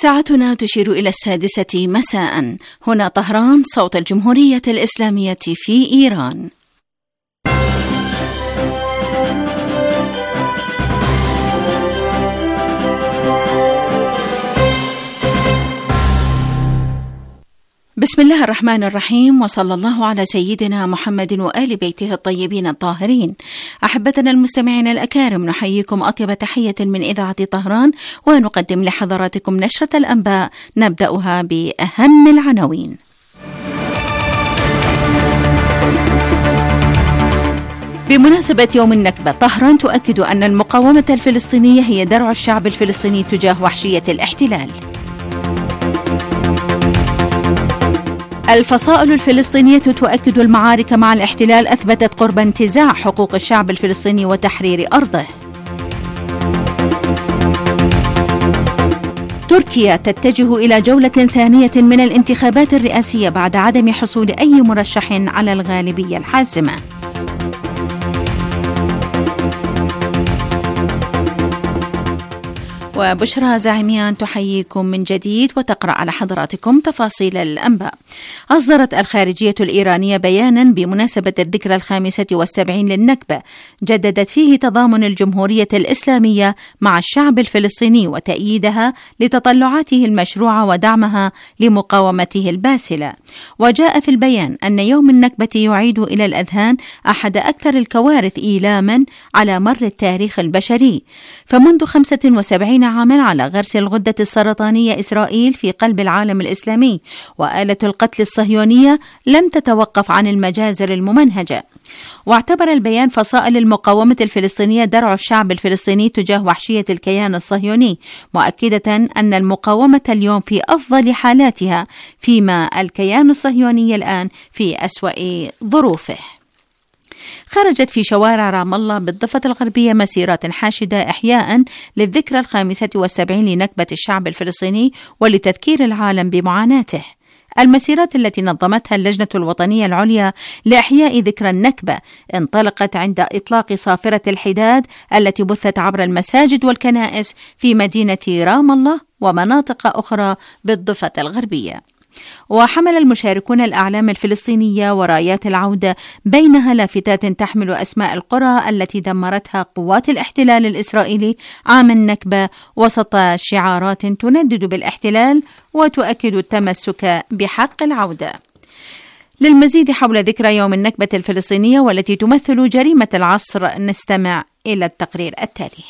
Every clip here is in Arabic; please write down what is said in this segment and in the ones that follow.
ساعتنا تشير إلى 6:00 مساء. هنا طهران، صوت الجمهورية الإسلامية في إيران. بسم الله الرحمن الرحيم، وصلى الله على سيدنا محمد وآل بيته الطيبين الطاهرين. أحبتنا المستمعين الأكارم، نحييكم أطيب تحية من إذاعة طهران، ونقدم لحضراتكم نشرة الأنباء نبدأها بأهم العناوين. بمناسبة يوم النكبة، طهران تؤكد أن المقاومة الفلسطينية هي درع الشعب الفلسطيني تجاه وحشية الاحتلال. الفصائل الفلسطينية تؤكد المعارك مع الاحتلال أثبتت قرب انتزاع حقوق الشعب الفلسطيني وتحرير أرضه. تركيا تتجه إلى جولة ثانية من الانتخابات الرئاسية بعد عدم حصول أي مرشح على الغالبية الحاسمة. وبشرى زعيميان تحييكم من جديد وتقرأ على حضراتكم تفاصيل الأنباء. أصدرت الخارجية الإيرانية بيانا بمناسبة الذكرى 75 للنكبة، جددت فيه تضامن الجمهورية الإسلامية مع الشعب الفلسطيني وتأييدها لتطلعاته المشروعة ودعمها لمقاومته الباسلة. وجاء في البيان أن يوم النكبة يعيد إلى الأذهان أحد أكثر الكوارث إيلاما على مر التاريخ البشري، فمنذ 75 عاما على غرس الغدة السرطانية إسرائيل في قلب العالم الإسلامي، وآلة القتل الصهيونية لم تتوقف عن المجازر الممنهجة. واعتبر البيان فصائل المقاومة الفلسطينية درع الشعب الفلسطيني تجاه وحشية الكيان الصهيوني، مؤكدة أن المقاومة اليوم في أفضل حالاتها، فيما الكيان الصهيوني الآن في أسوأ ظروفه. خرجت في شوارع رام الله بالضفة الغربية مسيرات حاشدة إحياء للذكرى 75 لنكبة الشعب الفلسطيني ولتذكير العالم بمعاناته. المسيرات التي نظمتها اللجنة الوطنية العليا لإحياء ذكرى النكبة انطلقت عند إطلاق صافرة الحداد التي بثت عبر المساجد والكنائس في مدينة رام الله ومناطق أخرى بالضفة الغربية. وحمل المشاركون الأعلام الفلسطينية ورايات العودة، بينها لافتات تحمل أسماء القرى التي دمرتها قوات الاحتلال الإسرائيلي عام النكبة، وسط شعارات تندد بالاحتلال وتؤكد التمسك بحق العودة. للمزيد حول ذكرى يوم النكبة الفلسطينية والتي تمثل جريمة العصر، نستمع إلى التقرير التالي.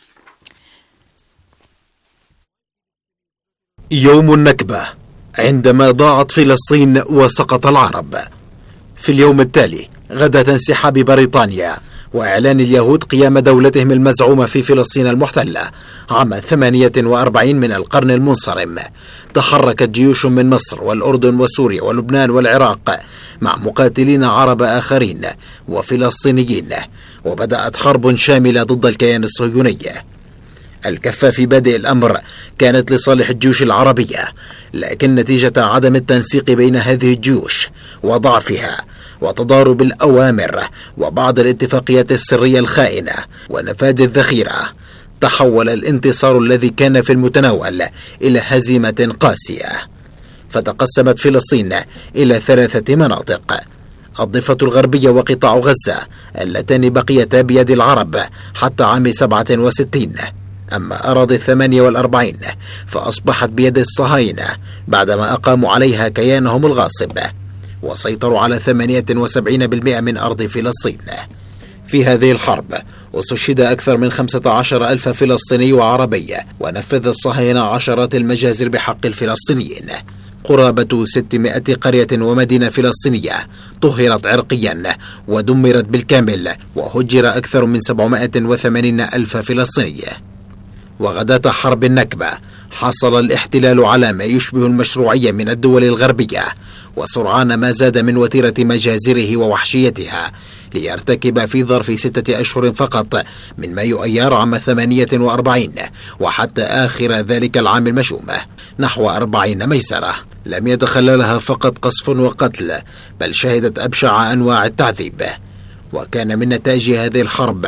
يوم النكبة عندما ضاعت فلسطين وسقط العرب. في اليوم التالي، غداة انسحاب بريطانيا وإعلان اليهود قيام دولتهم المزعومة في فلسطين المحتلة عام 48 من القرن المنصرم، تحركت جيوش من مصر والأردن وسوريا ولبنان والعراق مع مقاتلين عرب آخرين وفلسطينيين، وبدأت حرب شاملة ضد الكيان الصهيوني. الكفة في بادئ الأمر كانت لصالح الجيوش العربية، لكن نتيجة عدم التنسيق بين هذه الجيوش وضعفها وتضارب الأوامر وبعض الاتفاقيات السرية الخائنة ونفاذ الذخيرة، تحول الانتصار الذي كان في المتناول إلى هزيمة قاسية. فتقسمت فلسطين إلى 3 مناطق: الضفة الغربية وقطاع غزة اللتان بقيتا بيد العرب حتى عام 67، أما أراضي 48 فأصبحت بيد الصهاينة بعدما أقاموا عليها كيانهم الغاصب وسيطروا على 78% من أرض فلسطين. في هذه الحرب استشهد أكثر من 15,000 فلسطيني وعربي، ونفذ الصهاينة عشرات المجازر بحق الفلسطينيين. قرابة 600 قرية ومدينة فلسطينية طهرت عرقيا ودمرت بالكامل، وهجر أكثر من 780,000 فلسطيني. وغداة حرب النكبة حصل الاحتلال على ما يشبه المشروعية من الدول الغربية، وسرعان ما زاد من وتيرة مجازره ووحشيتها ليرتكب في ظرف 6 أشهر فقط من مايو أيار عام 48 وحتى آخر ذلك العام المشؤوم نحو 40 ميسرة لم يتخللها فقط قصف وقتل، بل شهدت أبشع أنواع التعذيب. وكان من نتائج هذه الحرب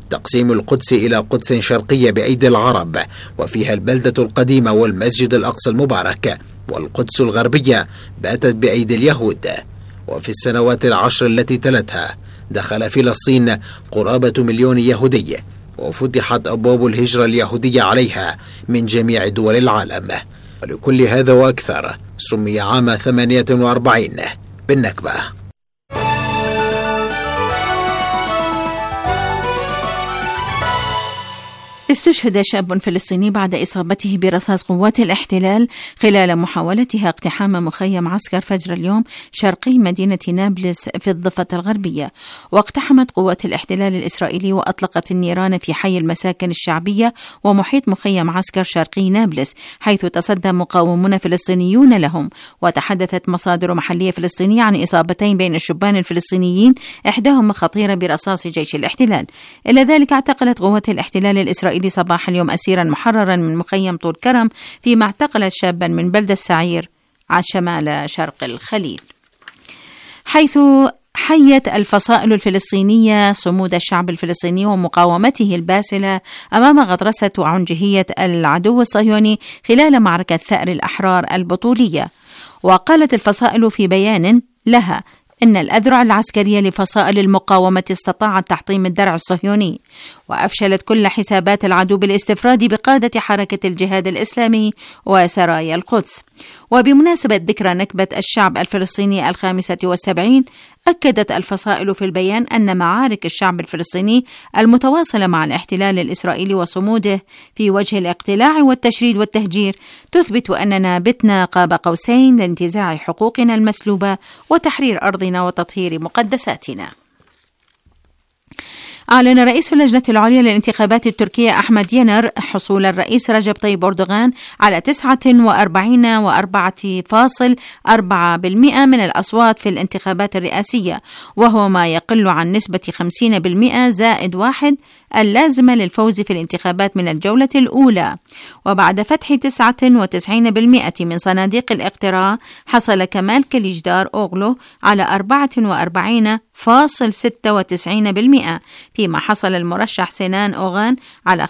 تقسيم القدس إلى قدس شرقية بأيدي العرب وفيها البلدة القديمة والمسجد الأقصى المبارك، والقدس الغربية باتت بأيدي اليهود. وفي السنوات 10 التي تلتها دخل فلسطين قرابة 1,000,000 يهودي، وفتحت أبواب الهجرة اليهودية عليها من جميع دول العالم. ولكل هذا وأكثر سمي عام 48 بالنكبة. استشهد شاب فلسطيني بعد إصابته برصاص قوات الاحتلال خلال محاولتها اقتحام مخيم عسكر فجر اليوم شرقي مدينة نابلس في الضفة الغربية. واقتحمت قوات الاحتلال الإسرائيلي وأطلقت النيران في حي المساكن الشعبية ومحيط مخيم عسكر شرقي نابلس، حيث تصدى مقاومون فلسطينيون لهم. وتحدثت مصادر محلية فلسطينية عن إصابتين بين الشبان الفلسطينيين، إحداهما خطيرة برصاص جيش الاحتلال. إلى ذلك اعتقلت قوات الاحتلال الإسرائيلي صباح اليوم أسيرا محررا من مخيم طول كرم، فيما اعتقلت شابا من بلدة السعير على شمال شرق الخليل، حيث حيت الفصائل الفلسطينية صمود الشعب الفلسطيني ومقاومته الباسلة أمام غطرسة وعنجهية العدو الصهيوني خلال معركة ثأر الأحرار البطولية. وقالت الفصائل في بيان لها إن الأذرع العسكرية لفصائل المقاومة استطاعت تحطيم الدرع الصهيوني، وأفشلت كل حسابات العدو بالاستفراد بقادة حركة الجهاد الإسلامي وسرايا القدس. وبمناسبة ذكرى نكبة الشعب الفلسطيني 75، أكدت الفصائل في البيان أن معارك الشعب الفلسطيني المتواصلة مع الاحتلال الإسرائيلي وصموده في وجه الاقتلاع والتشريد والتهجير تثبت أننا بتنا قاب قوسين لانتزاع حقوقنا المسلوبة وتحرير أرضنا وتطهير مقدساتنا. أعلن رئيس اللجنة العليا للانتخابات التركية أحمد ينر حصول الرئيس رجب طيب أردوغان على 49.4% من الأصوات في الانتخابات الرئاسية، وهو ما يقل عن نسبة 50% زائد 1 اللازمة للفوز في الانتخابات من الجولة الأولى. وبعد فتح 99% من صناديق الاقتراع، حصل كمال كليجدار أوغلو على 44.96%، فيما حصل المرشح سنان أوغان على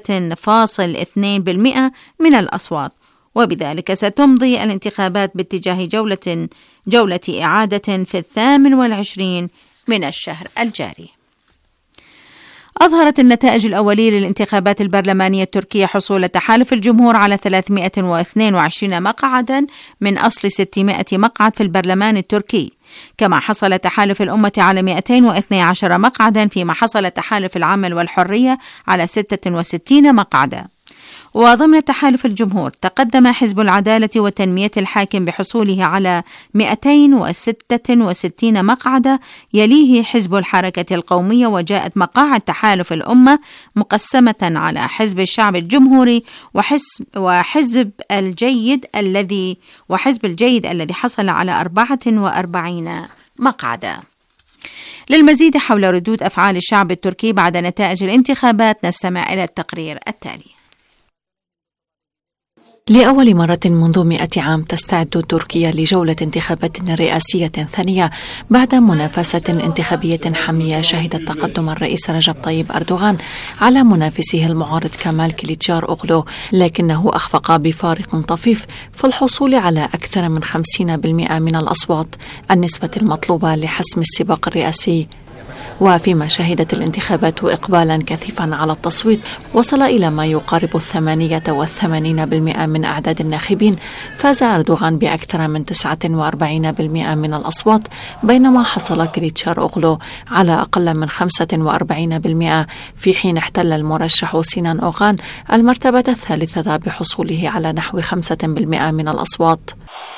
5.2% من الأصوات. وبذلك ستمضي الانتخابات باتجاه جولة إعادة في 28 من الشهر الجاري. أظهرت النتائج الأولية للانتخابات البرلمانية التركية حصول تحالف الجمهور على 322 مقعدا من أصل 600 مقعد في البرلمان التركي، كما حصل تحالف الأمة على 212 مقعدا، فيما حصل تحالف العمل والحرية على 66 مقعدا. وضمن تحالف الجمهور تقدم حزب العدالة والتنمية الحاكم بحصوله على 266 مقعدة، يليه حزب الحركة القومية، وجاءت مقاعد تحالف الأمة مقسمة على حزب الشعب الجمهوري وحزب الجيد الذي حصل على 44 مقعدة. للمزيد حول ردود أفعال الشعب التركي بعد نتائج الانتخابات نستمع إلى التقرير التالي. لأول مرة منذ 100 عام تستعد تركيا لجولة انتخابات رئاسية ثانية بعد منافسة انتخابية حامية شهدت تقدم الرئيس رجب طيب أردوغان على منافسه المعارض كمال كليجدار أوغلو، لكنه أخفق بفارق طفيف في الحصول على أكثر من 50% من الأصوات، النسبة المطلوبة لحسم السباق الرئاسي. وفيما شهدت الانتخابات إقبالا كثيفا على التصويت وصل إلى ما يقارب 88% من أعداد الناخبين، فاز أردوغان بأكثر من 49% من الأصوات، بينما حصل كليجدار أوغلو على أقل من 45%، في حين احتل المرشح سنان أوغان المرتبة الثالثة بحصوله على نحو 5% من الأصوات.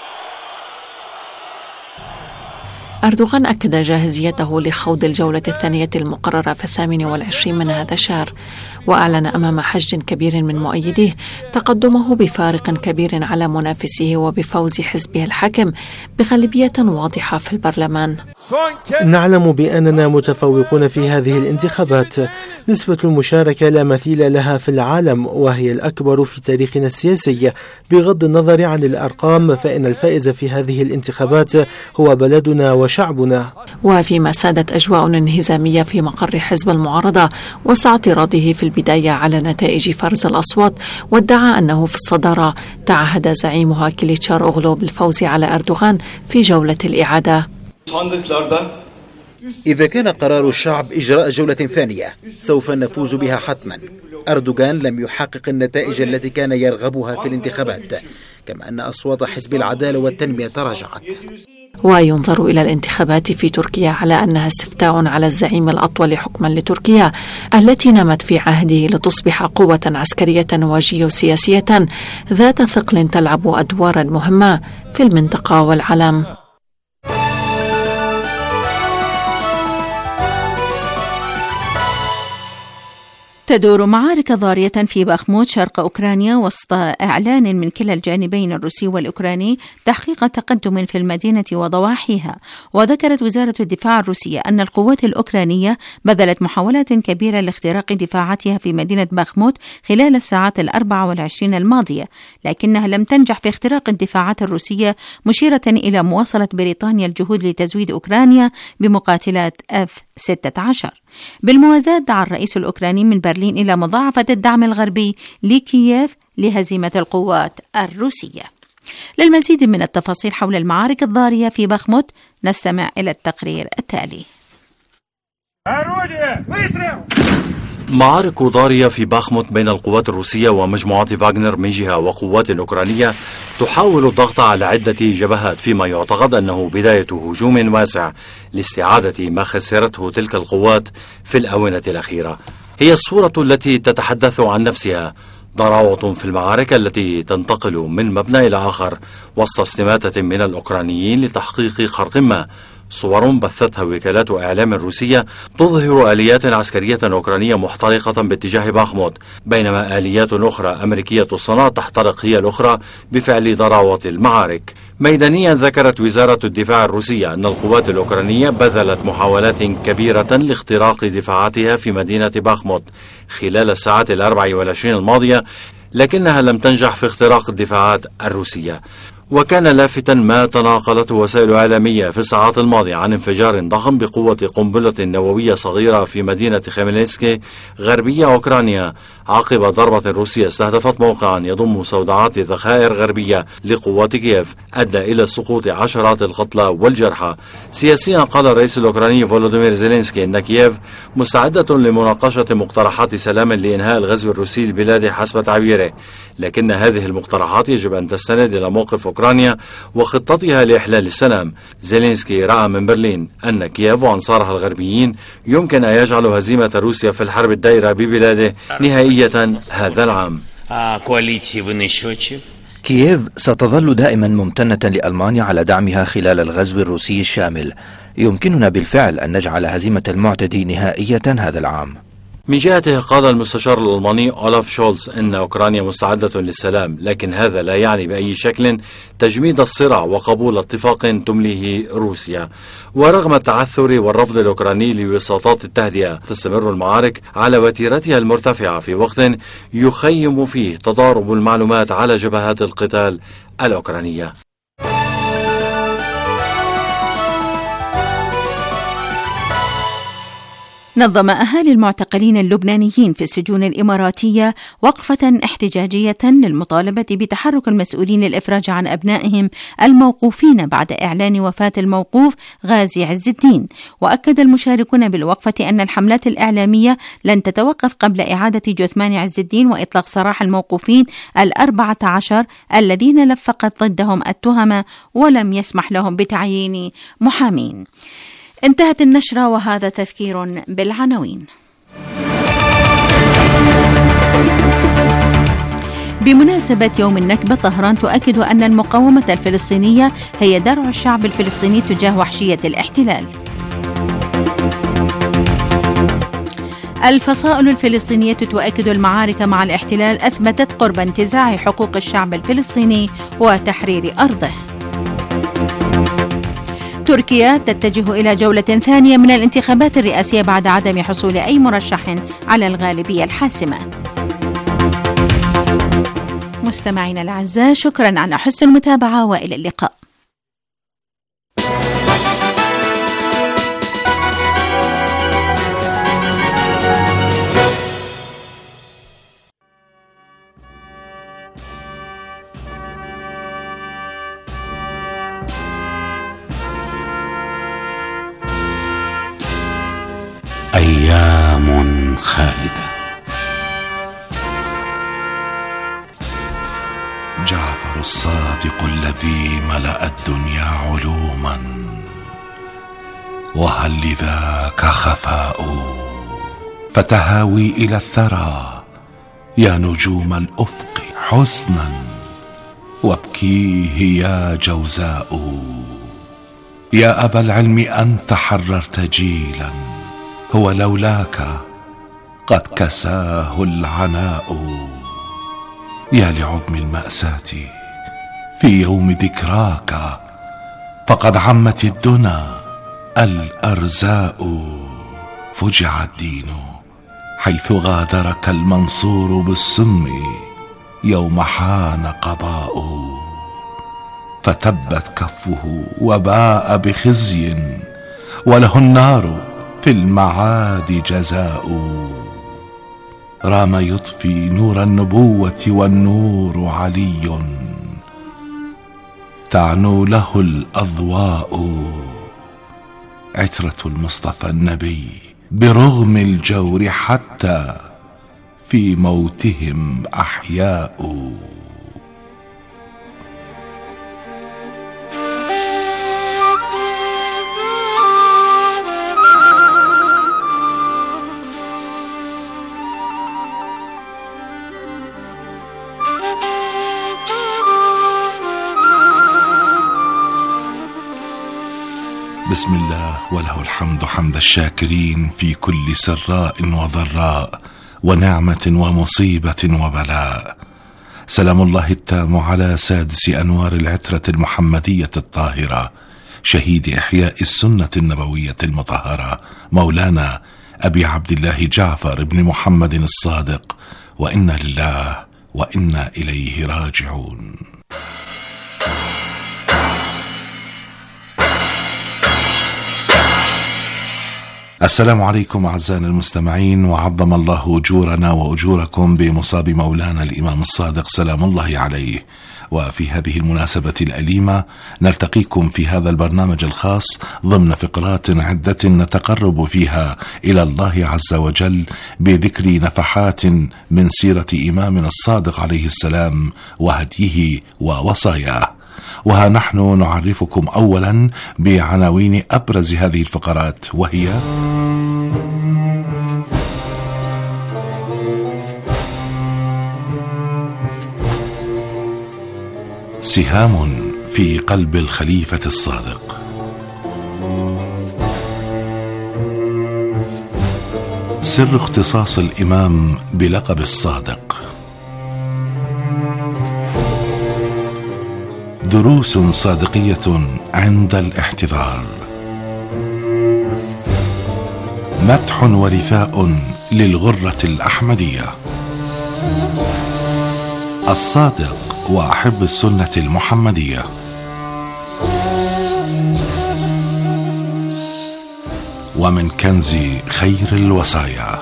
أردوغان أكد جاهزيته لخوض الجولة الثانية المقررة في 28 من هذا الشهر، وأعلن أمام حشد كبير من مؤيديه تقدمه بفارق كبير على منافسه وبفوز حزبه الحاكم بغالبية واضحة في البرلمان. نعلم بأننا متفوقون في هذه الانتخابات. نسبة المشاركة لا مثيل لها في العالم وهي الأكبر في تاريخنا السياسي. بغض النظر عن الأرقام فإن الفائز في هذه الانتخابات هو بلدنا وشعبنا. وفيما سادت أجواء انهزامية في مقر حزب المعارضة وسط اعتراضه في البداية على نتائج فرز الأصوات، وادعى أنه في الصدارة، تعهد زعيمها كليتشار أوغلو بالفوز على أردوغان في جولة الإعادة. إذا كان قرار الشعب إجراء جولة ثانية سوف نفوز بها حتما. أردوغان لم يحقق النتائج التي كان يرغبها في الانتخابات، كما أن أصوات حزب العدالة والتنمية تراجعت. وينظر إلى الانتخابات في تركيا على أنها استفتاء على الزعيم الأطول حكما لتركيا التي نمت في عهده لتصبح قوة عسكرية وجيوسياسية ذات ثقل تلعب أدوارا مهمة في المنطقة والعالم. تدور معارك ضارية في باخموت شرق أوكرانيا وسط إعلان من كلا الجانبين الروسي والأوكراني تحقيق تقدم في المدينة وضواحيها. وذكرت وزارة الدفاع الروسية أن القوات الأوكرانية بذلت محاولات كبيرة لاختراق دفاعاتها في مدينة باخموت خلال الساعات 24 الماضية، لكنها لم تنجح في اختراق الدفاعات الروسية، مشيرة إلى مواصلة بريطانيا الجهود لتزويد أوكرانيا بمقاتلات F-16. بالموازاة دعا الرئيس الأوكراني من برلين إلى مضاعفة الدعم الغربي لكييف لهزيمة القوات الروسية. للمزيد من التفاصيل حول المعارك الضارية في باخموت نستمع إلى التقرير التالي. معارك ضارية في باخموت بين القوات الروسية ومجموعة فاغنر من جهة وقوات أوكرانية تحاول الضغط على عدة جبهات، فيما يعتقد أنه بداية هجوم واسع لاستعادة ما خسرته تلك القوات في الآونة الأخيرة. هي الصورة التي تتحدث عن نفسها، ضراوة في المعارك التي تنتقل من مبنى إلى آخر وسط استماتة من الأوكرانيين لتحقيق خرق ما. صور بثتها وكالات إعلام روسية تظهر آليات عسكرية أوكرانية محترقة باتجاه باخموت، بينما آليات أخرى أمريكية الصنع تحترق هي الأخرى بفعل ضراوة المعارك. ميدانيا ذكرت وزارة الدفاع الروسية أن القوات الأوكرانية بذلت محاولات كبيرة لاختراق دفاعاتها في مدينة باخموت خلال الساعات 24 الماضية، لكنها لم تنجح في اختراق الدفاعات الروسية. وكان لافتا ما تناقلته وسائل إعلامية في الساعات الماضية عن انفجار ضخم بقوة قنبلة نووية صغيرة في مدينة خميلنسكي غربية أوكرانيا عقب ضربة روسية استهدفت موقعا يضم مستودعات ذخائر غربية لقوات كييف أدى إلى سقوط عشرات القتلى والجرحى. سياسيا قال الرئيس الأوكراني فولوديمير زيلينسكي أن كييف مستعدة لمناقشة مقترحات سلام لإنهاء الغزو الروسي للبلاد حسب تعبيره، لكن هذه المقترحات يجب أن تستند إلى موقف أوكرانيا وخطتها لإحلال السلام. زيلينسكي رأى من برلين أن كييف وأنصارها الغربيين يمكن أن يجعلوا هزيمة روسيا في الحرب الدائرة ببلاده نهائية هذا العام. كييف ستظل دائما ممتنة لألمانيا على دعمها خلال الغزو الروسي الشامل. يمكننا بالفعل أن نجعل هزيمة المعتدي نهائية هذا العام. من جهته قال المستشار الألماني أولاف شولز أن أوكرانيا مستعدة للسلام، لكن هذا لا يعني بأي شكل تجميد الصراع وقبول اتفاق تمليه روسيا. ورغم التعثر والرفض الأوكراني لوساطات التهدئة، تستمر المعارك على وتيرتها المرتفعة في وقت يخيم فيه تضارب المعلومات على جبهات القتال الأوكرانية. نظم أهالي المعتقلين اللبنانيين في السجون الإماراتية وقفة احتجاجية للمطالبة بتحرك المسؤولين للإفراج عن أبنائهم الموقوفين بعد إعلان وفاة الموقوف غازي عز الدين. وأكد المشاركون بالوقفة أن الحملات الإعلامية لن تتوقف قبل إعادة جثمان عز الدين وإطلاق سراح الموقوفين 14 الذين لفقت ضدهم التهم ولم يسمح لهم بتعيين محامين. انتهت النشرة وهذا تذكير بالعناوين. بمناسبة يوم النكبة، طهران تؤكد أن المقاومة الفلسطينية هي درع الشعب الفلسطيني تجاه وحشية الاحتلال. الفصائل الفلسطينية تؤكد المعارك مع الاحتلال أثبتت قرب انتزاع حقوق الشعب الفلسطيني وتحرير أرضه. تركيا تتجه إلى جولة ثانية من الانتخابات الرئاسية بعد عدم حصول أي مرشح على الغالبية الحاسمة. مستمعينا الأعزاء، شكرا على حسن المتابعة وإلى اللقاء. أيام خالدة. جعفر الصادق الذي ملأ الدنيا علوما، وهل لذاك خفاء؟ فتهاوي إلى الثرى يا نجوم الأفق حسنا، وابكيه يا جوزاء. يا أبا العلم أنت حررت جيلا، هو لولاك قد كساه العناء. يا لعظم المأساة في يوم ذكراك، فقد عمت الدنا الأرزاء. فجع الدين حيث غادرك المنصور بالسم، يوم حان قضاء. فتبت كفه وباء بخزي، وله النار في المعاد جزاء. رام يطفي نور النبوة والنور علي، تعنو له الأضواء. عترة المصطفى النبي برغم الجور حتى في موتهم أحياء. بسم الله وله الحمد حمد الشاكرين في كل سراء وضراء، ونعمة ومصيبة وبلاء. سلام الله التام على سادس أنوار العترة المحمدية الطاهرة، شهيد إحياء السنة النبوية المطهرة، مولانا أبي عبد الله جعفر بن محمد الصادق، وإنا لله وإنا إليه راجعون. السلام عليكم أعزائنا المستمعين، وعظم الله أجورنا وأجوركم بمصاب مولانا الإمام الصادق سلام الله عليه. وفي هذه المناسبة الأليمة نلتقيكم في هذا البرنامج الخاص ضمن فقرات عدة نتقرب فيها إلى الله عز وجل بذكر نفحات من سيرة إمامنا الصادق عليه السلام وهديه ووصاياه. وها نحن نعرفكم أولا بعناوين أبرز هذه الفقرات، وهي سهام في قلب الخليفة الصادق، سر اختصاص الإمام بلقب الصادق، دروس صادقية عند الاحتضار، مدح ورثاء للغرة الأحمدية، الصادق وحفظ السنة المحمدية، ومن كنز خير الوصايا.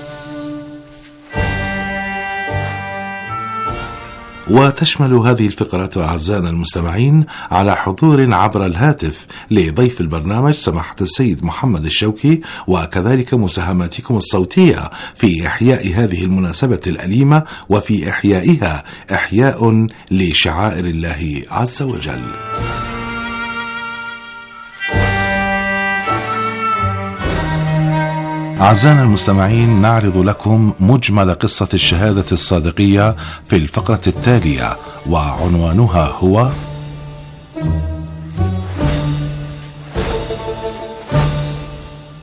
وتشمل هذه الفقرات أعزائنا المستمعين على حضور عبر الهاتف لضيف البرنامج سماحة السيد محمد الشوكي، وكذلك مساهماتكم الصوتية في إحياء هذه المناسبة الأليمة، وفي إحيائها إحياء لشعائر الله عز وجل. أعزائنا المستمعين، نعرض لكم مجمل قصة الشهادة الصادقية في الفقرة التالية، وعنوانها هو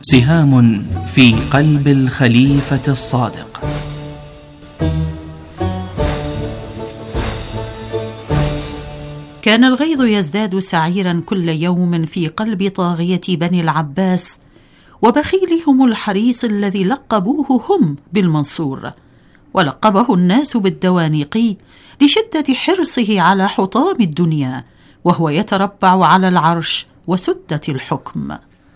سهام في قلب الخليفة الصادق. كان الغيظ يزداد سعيرا كل يوم في قلب طاغية بني العباس وبخيلهم الحريص الذي لقبوه هم بالمنصور، ولقبه الناس بالدوانيقي لشدة حرصه على حطام الدنيا، وهو يتربع على العرش وسدة الحكم.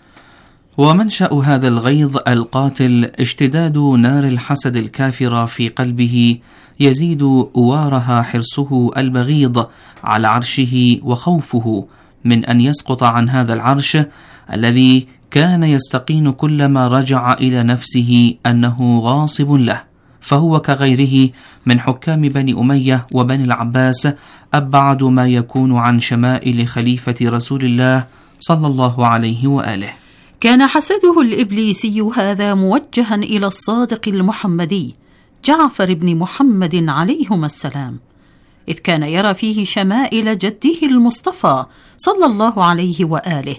ومنشأ هذا الغيظ القاتل اشتداد نار الحسد الكافرة في قلبه، يزيد وارها حرصه البغيض على عرشه وخوفه من أن يسقط عن هذا العرش الذي كان يستقين كلما رجع إلى نفسه أنه غاصب له، فهو كغيره من حكام بني أمية وبني العباس أبعد ما يكون عن شمائل خليفة رسول الله صلى الله عليه وآله. كان حسده الإبليسي هذا موجها إلى الصادق المحمدي جعفر بن محمد عليهما السلام، إذ كان يرى فيه شمائل جده المصطفى صلى الله عليه وآله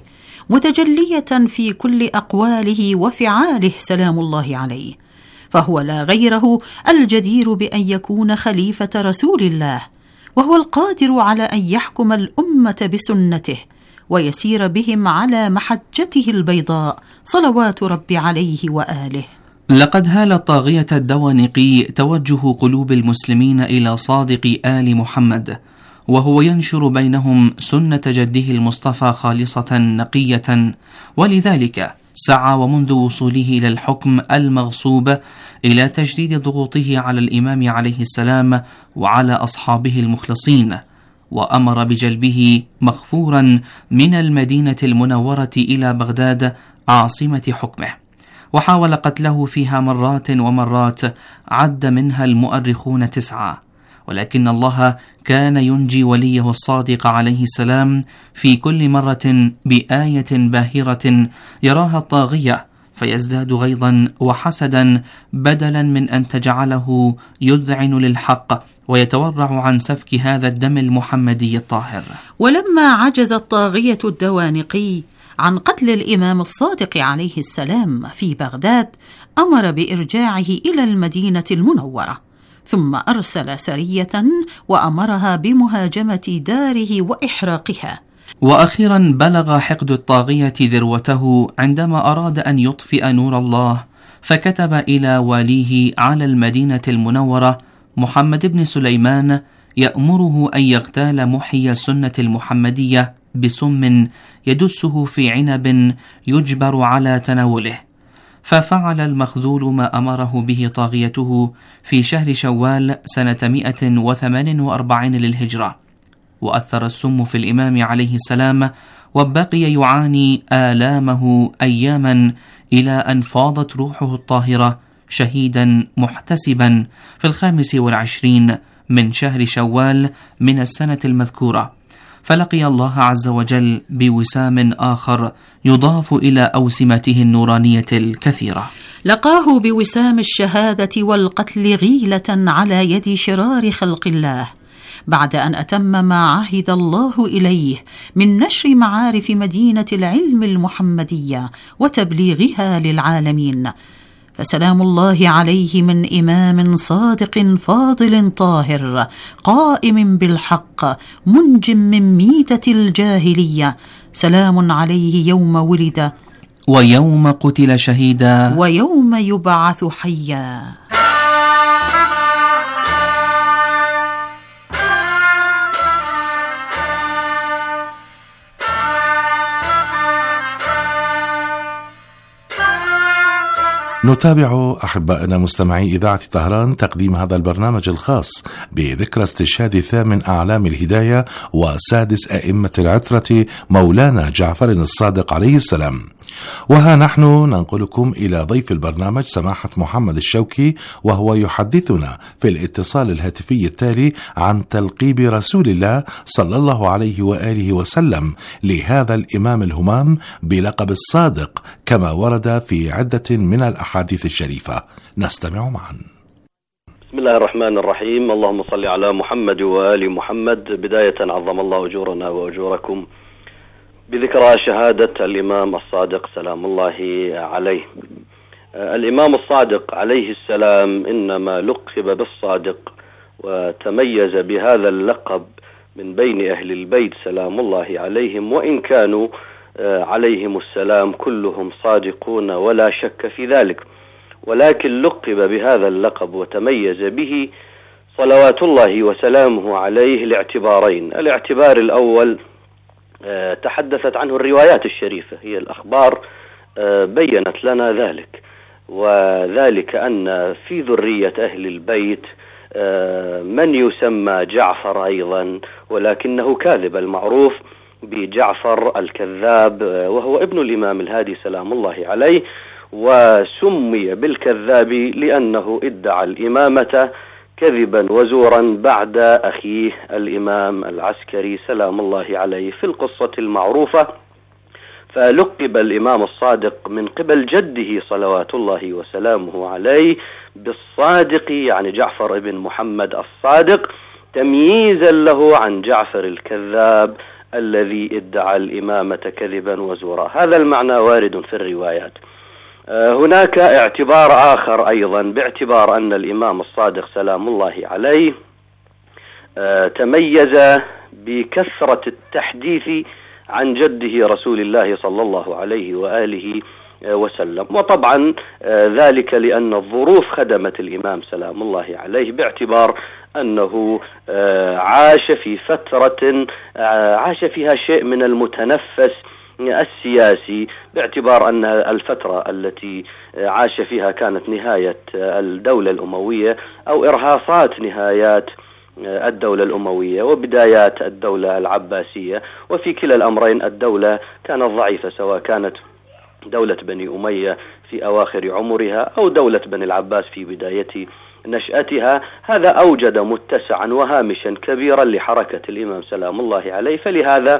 متجلية في كل أقواله وفعاله سلام الله عليه، فهو لا غيره الجدير بأن يكون خليفة رسول الله، وهو القادر على أن يحكم الأمة بسنته ويسير بهم على محجته البيضاء صلوات ربي عليه وآله. لقد هال الطاغية الدوانقي توجه قلوب المسلمين إلى صادق آل محمد، وهو ينشر بينهم سنة جده المصطفى خالصة نقية، ولذلك سعى ومنذ وصوله إلى الحكم المغصوب إلى تجديد ضغوطه على الإمام عليه السلام وعلى أصحابه المخلصين، وأمر بجلبه مغفورا من المدينة المنورة إلى بغداد عاصمة حكمه، وحاول قتله فيها مرات ومرات عد منها المؤرخون 9، ولكن الله كان ينجي وليه الصادق عليه السلام في كل مرة بآية باهرة يراها الطاغية فيزداد غيظا وحسدا، بدلا من أن تجعله يذعن للحق ويتورع عن سفك هذا الدم المحمدي الطاهر. ولما عجز الطاغية الدوانقي عن قتل الإمام الصادق عليه السلام في بغداد، أمر بإرجاعه إلى المدينة المنورة، ثم أرسل سرية وأمرها بمهاجمة داره وإحراقها. وأخيرا بلغ حقد الطاغية ذروته عندما أراد أن يطفئ نور الله، فكتب إلى واليه على المدينة المنورة محمد بن سليمان يأمره أن يغتال محيي السنة المحمدية بسم يدسه في عنب يجبر على تناوله، ففعل المخذول ما أمره به طاغيته في شهر شوال سنة 148 للهجرة، وأثر السم في الإمام عليه السلام، وبقي يعاني آلامه أياما إلى أن فاضت روحه الطاهرة شهيدا محتسبا في 25 من شهر شوال من السنة المذكورة، فلقي الله عز وجل بوسام آخر يضاف إلى أوسمته النورانية الكثيرة. لقاه بوسام الشهادة والقتل غيلة على يد شرار خلق الله، بعد أن أتم ما عهد الله إليه من نشر معارف مدينة العلم المحمدية وتبليغها للعالمين، فسلام الله عليه من إمام صادق فاضل طاهر قائم بالحق منج من ميتة الجاهلية، سلام عليه يوم ولد ويوم قتل شهيدا ويوم يبعث حيا. نتابع أحبائنا مستمعي إذاعة طهران تقديم هذا البرنامج الخاص بذكرى استشهاد 8 أعلام الهداية و6 أئمة العترة مولانا جعفر الصادق عليه السلام. وها نحن ننقلكم إلى ضيف البرنامج سماحة محمد الشوكي، وهو يحدثنا في الاتصال الهاتفي التالي عن تلقيب رسول الله صلى الله عليه وآله وسلم لهذا الإمام الهمام بلقب الصادق كما ورد في عدة من الأحاديث الشريفة. نستمع معا. بسم الله الرحمن الرحيم. اللهم صل على محمد وآل محمد. بداية عظم الله أجورنا وأجوركم بذكرى شهادة الإمام الصادق سلام الله عليه. الإمام الصادق عليه السلام إنما لقب بالصادق وتميز بهذا اللقب من بين أهل البيت سلام الله عليهم، وإن كانوا عليهم السلام كلهم صادقون ولا شك في ذلك، ولكن لقب بهذا اللقب وتميز به صلوات الله وسلامه عليه لاعتبارين. الاعتبار الأول تحدثت عنه الروايات الشريفة، هي الأخبار بيّنت لنا ذلك، وذلك أن في ذرية أهل البيت من يسمى جعفر أيضا، ولكنه كاذب، المعروف بجعفر الكذاب، وهو ابن الإمام الهادي سلام الله عليه، وسمي بالكذاب لأنه ادعى الإمامة كذبا وزورا بعد أخيه الإمام العسكري سلام الله عليه في القصة المعروفة. فلقب الإمام الصادق من قبل جده صلوات الله وسلامه عليه بالصادق، يعني جعفر بن محمد الصادق، تمييزا له عن جعفر الكذاب الذي ادعى الإمامة كذبا وزورا. هذا المعنى وارد في الروايات. هناك اعتبار آخر أيضا، باعتبار أن الإمام الصادق سلام الله عليه تميز بكثرة التحديث عن جده رسول الله صلى الله عليه وآله وسلم، وطبعا ذلك لأن الظروف خدمت الإمام سلام الله عليه، باعتبار أنه عاش في فترة عاش فيها شيء من المتنفس السياسي، باعتبار أن الفترة التي عاش فيها كانت نهاية الدولة الأموية أو إرهاصات نهايات الدولة الأموية وبدايات الدولة العباسية، وفي كلا الأمرين الدولة كانت ضعيفة، سواء كانت دولة بني أمية في أواخر عمرها أو دولة بني العباس في بداية نشأتها. هذا أوجد متسعا وهامشا كبيرا لحركة الإمام سلام الله عليه، فلهذا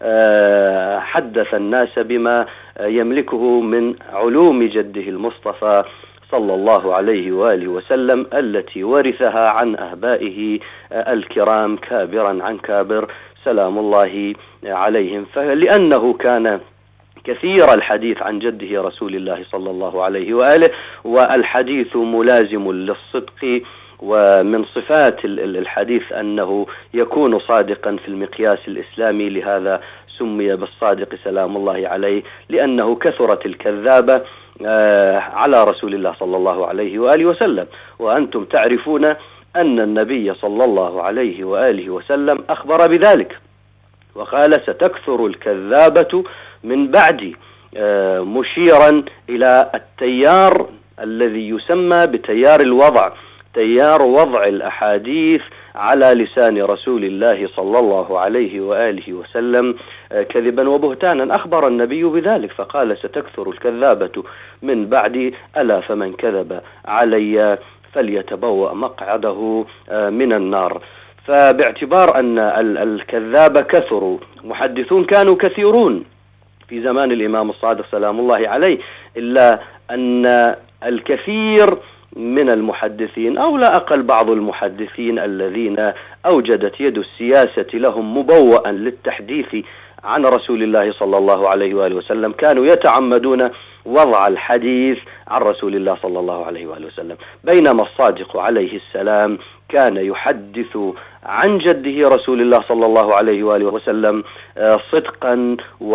حدث الناس بما يملكه من علوم جده المصطفى صلى الله عليه وآله وسلم التي ورثها عن أهبائه الكرام كابرا عن كابر سلام الله عليهم. فلأنه كان كثير الحديث عن جده رسول الله صلى الله عليه وآله، والحديث ملازم للصدق، ومن صفات الحديث أنه يكون صادقا في المقياس الإسلامي، لهذا سمي بالصادق سلام الله عليه، لأنه كثرت الكذابة على رسول الله صلى الله عليه وآله وسلم. وأنتم تعرفون أن النبي صلى الله عليه وآله وسلم أخبر بذلك وقال ستكثر الكذابة من بعدي، مشيرا إلى التيار الذي يسمى بتيار الوضع، تيار وضع الأحاديث على لسان رسول الله صلى الله عليه وآله وسلم كذبا وبهتانا. أخبر النبي بذلك فقال ستكثر الكذابة من بعدي، ألا فمن كذب علي فليتبوأ مقعده من النار. فباعتبار أن الكذاب كثروا، محدثون كانوا كثيرون في زمان الإمام الصادق سلام الله عليه، إلا أن الكثير من المحدثين أو لا أقل بعض المحدثين الذين أوجدت يد السياسة لهم مبوأ للتحديث عن رسول الله صلى الله عليه وآله وسلم كانوا يتعمدون وضع الحديث عن رسول الله صلى الله عليه وآله وسلم، بينما الصادق عليه السلام كان يحدث عن جده رسول الله صلى الله عليه وآله وسلم صدقا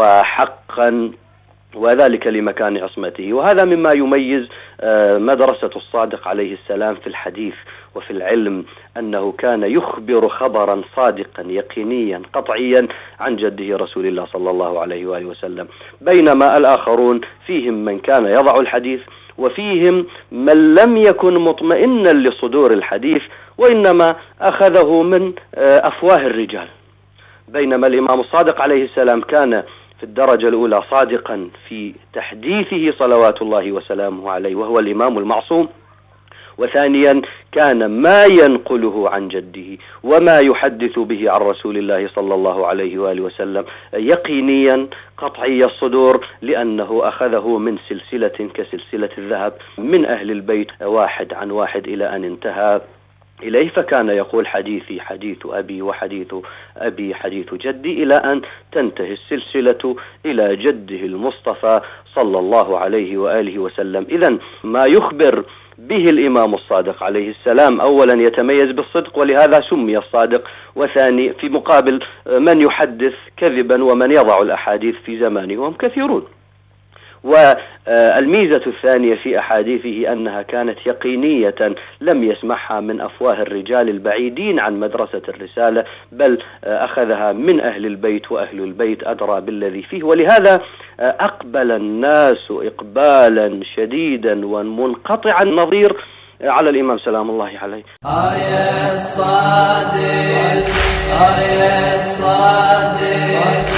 وحقا، وذلك لمكان عصمته. وهذا مما يميز مدرسة الصادق عليه السلام في الحديث وفي العلم، أنه كان يخبر خبرا صادقا يقينيا قطعيا عن جده رسول الله صلى الله عليه وآله وسلم، بينما الآخرون فيهم من كان يضع الحديث وفيهم من لم يكن مطمئنا لصدور الحديث وإنما أخذه من أفواه الرجال. بينما الإمام الصادق عليه السلام كان في الدرجة الأولى صادقا في تحديثه صلوات الله وسلامه عليه وهو الإمام المعصوم، وثانيا كان ما ينقله عن جده وما يحدث به عن رسول الله صلى الله عليه وآله وسلم يقينيا قطعي الصدور، لأنه أخذه من سلسلة كسلسلة الذهب من أهل البيت واحد عن واحد إلى أن انتهى إليه، فكان يقول حديثي حديث أبي وحديث أبي حديث جدي، إلى أن تنتهي السلسلة إلى جده المصطفى صلى الله عليه وآله وسلم. إذن ما يخبر به الإمام الصادق عليه السلام أولا يتميز بالصدق، ولهذا سمي الصادق، وثاني في مقابل من يحدث كذبا ومن يضع الأحاديث في زمانه وهم كثيرون. والميزة الثانية في أحاديثه أنها كانت يقينية لم يسمعها من أفواه الرجال البعيدين عن مدرسة الرسالة، بل أخذها من أهل البيت، وأهل البيت أدرى بالذي فيه. ولهذا أقبل الناس إقبالا شديدا ومنقطع النظير على الإمام سلام الله عليه. يا الصادق يا الصادق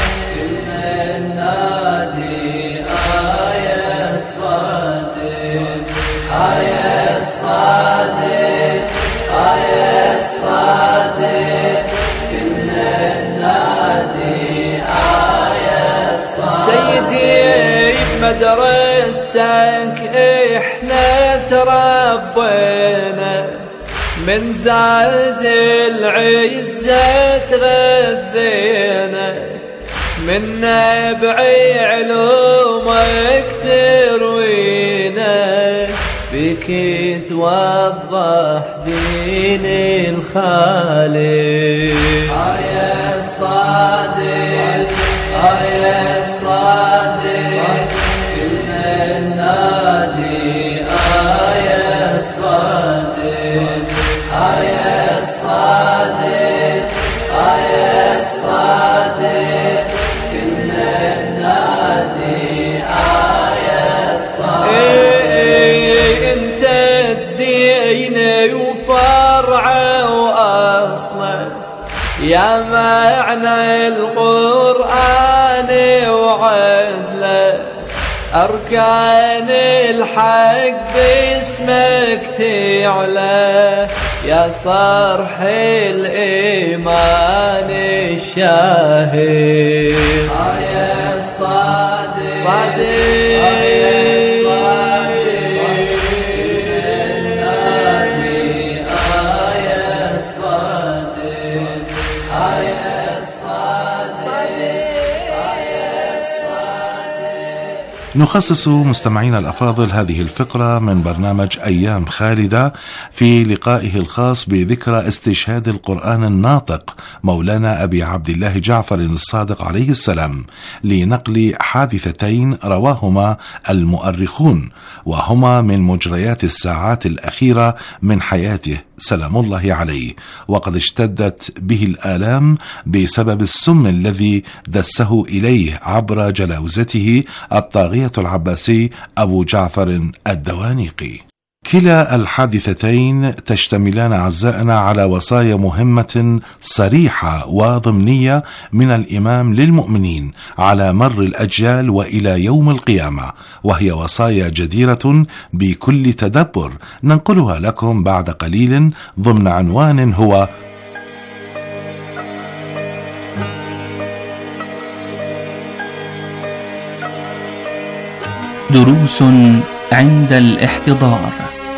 مدرستك احنا تربينا، من زاد العزة تغذينا، من نبع علومك تروينا، بك توضح دين الخالق. يا الصادق يا الصادق يا معنى القرآن وعدله، أركان الحق باسمك تعلى، يا صرح الإيمان الشاهد. يا الصادق نخصص مستمعينا الأفاضل هذه الفقرة من برنامج أيام خالدة في لقائه الخاص بذكرى استشهاد القرآن الناطق مولانا أبي عبد الله جعفر الصادق عليه السلام، لنقل حادثتين رواهما المؤرخون، وهما من مجريات الساعات الأخيرة من حياته سلام الله عليه، وقد اشتدت به الآلام بسبب السم الذي دسه إليه عبر جلاوزته الطاغية العباسي أبو جعفر الدوانيقي. كلا الحادثتين تشتملان أعزائنا على وصايا مهمة صريحة وضمنية من الإمام للمؤمنين على مر الأجيال وإلى يوم القيامة، وهي وصايا جديرة بكل تدبر ننقلها لكم بعد قليل ضمن عنوان هو دروس عند الاحتضار.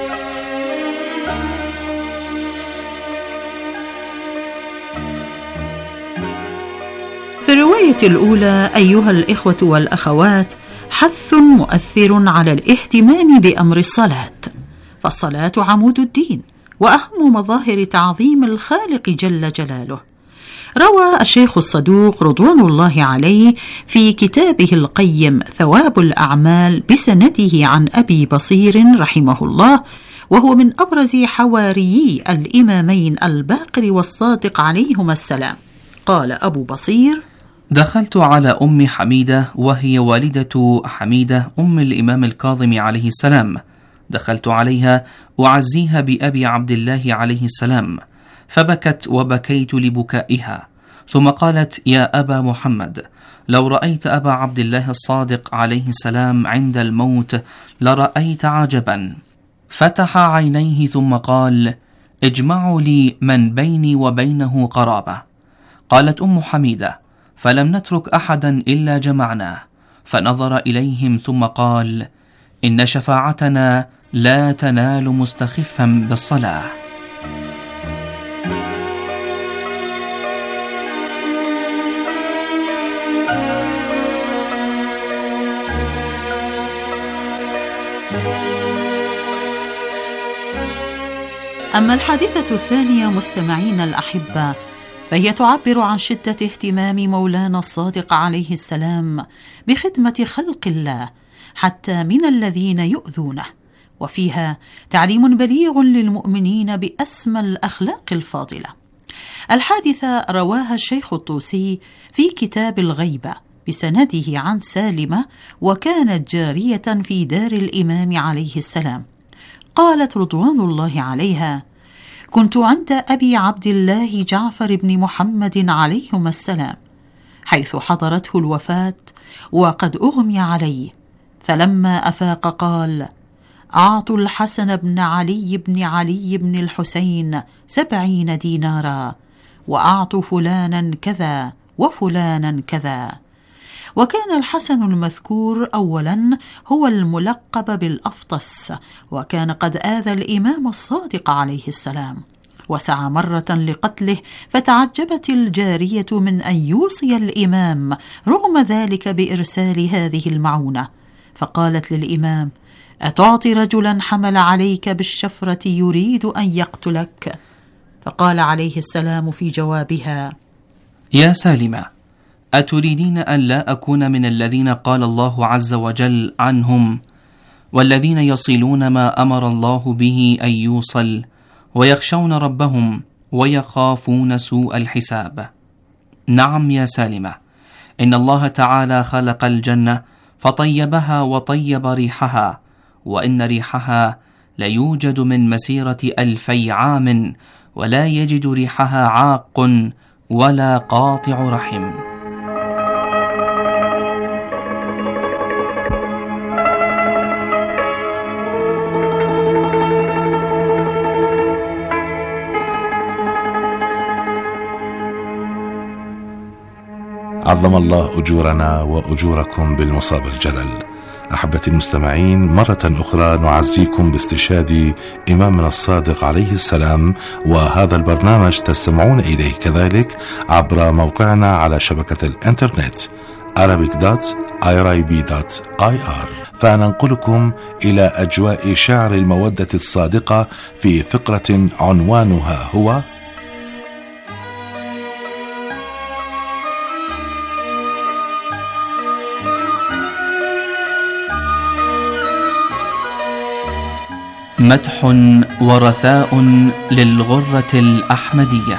في الرواية الأولى أيها الإخوة والأخوات حث مؤثر على الاهتمام بأمر الصلاة، فالصلاة عمود الدين وأهم مظاهر تعظيم الخالق جل جلاله. روى الشيخ الصدوق رضوان الله عليه في كتابه القيم ثواب الأعمال بسنده عن أبي بصير رحمه الله، وهو من أبرز حواريي الإمامين الباقر والصادق عليهما السلام. قال أبو بصير: دخلت على أم حميدة وهي والدة حميدة أم الإمام الكاظم عليه السلام، دخلت عليها أعزيها بأبي عبد الله عليه السلام، فبكت وبكيت لبكائها، ثم قالت: يا أبا محمد، لو رأيت أبا عبد الله الصادق عليه السلام عند الموت لرأيت عجبا. فتح عينيه ثم قال: اجمعوا لي من بيني وبينه قرابة. قالت أم حميدة: فلم نترك أحدا إلا جمعناه. فنظر إليهم ثم قال: إن شفاعتنا لا تنال مستخفا بالصلاة. أما الحادثة الثانية مستمعين الأحبة، فهي تعبر عن شدة اهتمام مولانا الصادق عليه السلام بخدمة خلق الله حتى من الذين يؤذونه، وفيها تعليم بليغ للمؤمنين بأسمى الأخلاق الفاضلة. الحادثة رواها الشيخ الطوسي في كتاب الغيبة بسنده عن سالمة، وكانت جارية في دار الإمام عليه السلام. قالت رضوان الله عليها: كنت عند أبي عبد الله جعفر بن محمد عليهما السلام حيث حضرته الوفاة وقد أغمي عليه، فلما أفاق قال: أعطوا الحسن بن علي بن الحسين 70 دينارا، وأعطوا فلانا كذا وفلانا كذا. وكان الحسن المذكور أولا هو الملقب بالأفطس، وكان قد آذى الإمام الصادق عليه السلام، وسعى مرة لقتله، فتعجبت الجارية من أن يوصي الإمام رغم ذلك بإرسال هذه المعونة، فقالت للإمام: أتعطي رجلا حمل عليك بالشفرة يريد أن يقتلك؟ فقال عليه السلام في جوابها: يا سالمة، أتريدين أن لا أكون من الذين قال الله عز وجل عنهم: والذين يصلون ما أمر الله به أن يوصل ويخشون ربهم ويخافون سوء الحساب؟ نعم يا سالمة، إن الله تعالى خلق الجنة فطيبها وطيب ريحها، وإن ريحها ليوجد من مسيرة 2000 عام، ولا يجد ريحها عاق ولا قاطع رحم. عظم الله أجورنا وأجوركم بالمصاب الجلل. أحبتي المستمعين، مرة أخرى نعزيكم باستشهاد إمامنا الصادق عليه السلام، وهذا البرنامج تستمعون إليه كذلك عبر موقعنا على شبكة الإنترنت arabic.irib.ir. فننقلكم إلى أجواء شعر المودة الصادقة في فقرة عنوانها هو مدح ورثاء للغرة الأحمدية.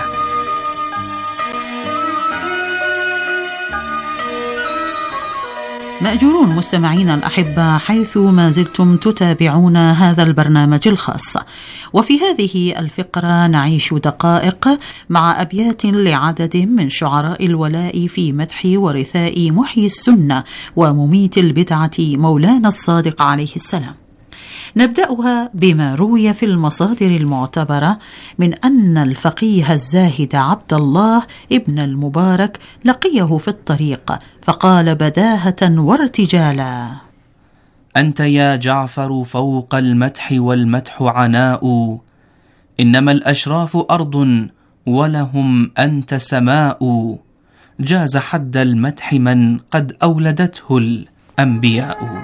مأجورون مستمعين الأحبة، حيث ما زلتم تتابعون هذا البرنامج الخاص، وفي هذه الفقرة نعيش دقائق مع أبيات لعدد من شعراء الولاء في مدح ورثاء محيي السنة ومميت البدعة مولانا الصادق عليه السلام. نبدأها بما روي في المصادر المعتبرة من أن الفقيه الزاهد عبد الله ابن المبارك لقيه في الطريق فقال بداهة وارتجالا: أنت يا جعفر فوق المدح والمدح عناء، إنما الأشراف أرض ولهم أنت سماء، جاز حد المدح من قد أولدته الأنبياء.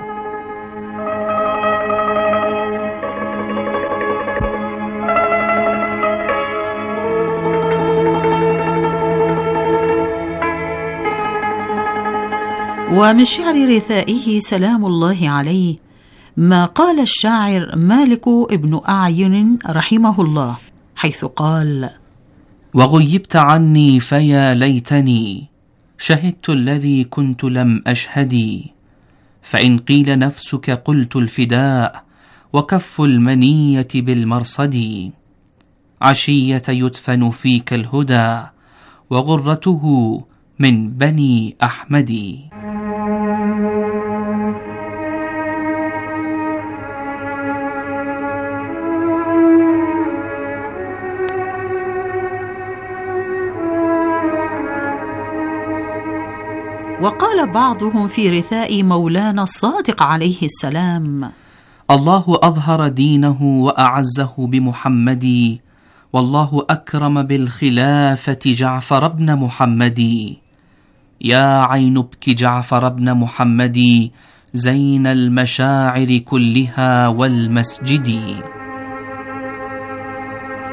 ومن شعر رثائه سلام الله عليه ما قال الشاعر مالك ابن أعين رحمه الله، حيث قال: وغيبت عني فيا ليتني شهدت الذي كنت لم أشهدي، فإن قيل نفسك قلت الفداء وكف المنية بالمرصد، عشية يدفن فيك الهدى وغرته من بني أحمد. وقال بعضهم في رثاء مولانا الصادق عليه السلام: الله أظهر دينه وأعزه بمحمد، والله أكرم بالخلافة جعفر بن محمد، يا عين ابك جعفر بن محمد زين المشاعر كلها والمسجد.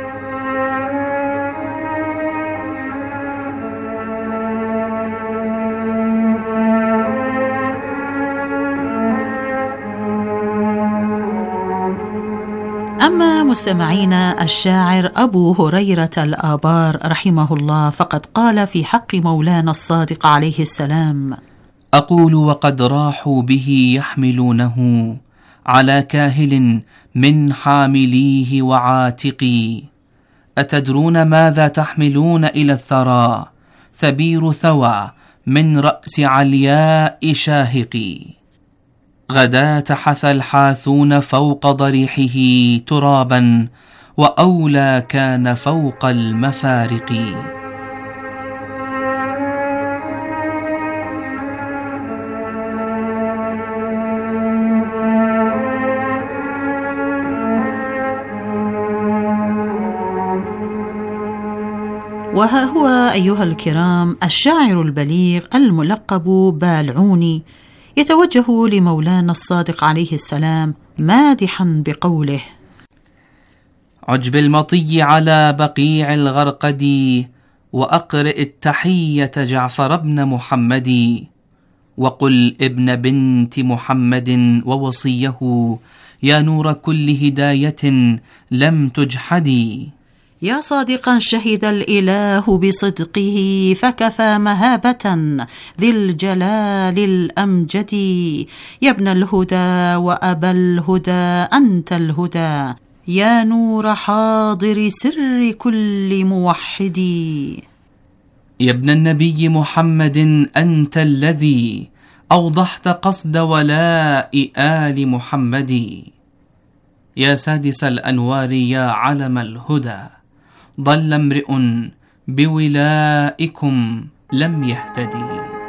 أما مستمعينا، الشاعر أبو هريرة الآبار رحمه الله فقد قال في حق مولانا الصادق عليه السلام: أقول وقد راحوا به يحملونه على كاهل من حامليه وعاتقي، أتدرون ماذا تحملون إلى الثرى؟ ثبير ثوى من رأس علياء شاهقي. غداة حثى الحاثون فوق ضريحه ترابا، وأولى كان فوق المفارق. وها هو أيها الكرام الشاعر البليغ الملقب بالعوني يتوجه لمولانا الصادق عليه السلام مادحا بقوله: عجب المطي على بقيع الغرقد، وأقرئ التحية جعفر بن محمد، وقل ابن بنت محمد ووصيه، يا نور كل هداية لم تجحدي. يا صادقا شهد الإله بصدقه، فكفى مهابة ذي الجلال الأمجد. يا ابن الهدى وأبا الهدى أنت الهدى، يا نور حاضر سر كل موحد. يا ابن النبي محمد أنت الذي أوضحت قصد ولاء آل محمد. يا سادس الأنوار يا علم الهدى، ضل امرئ بولائكم لم يهتدي.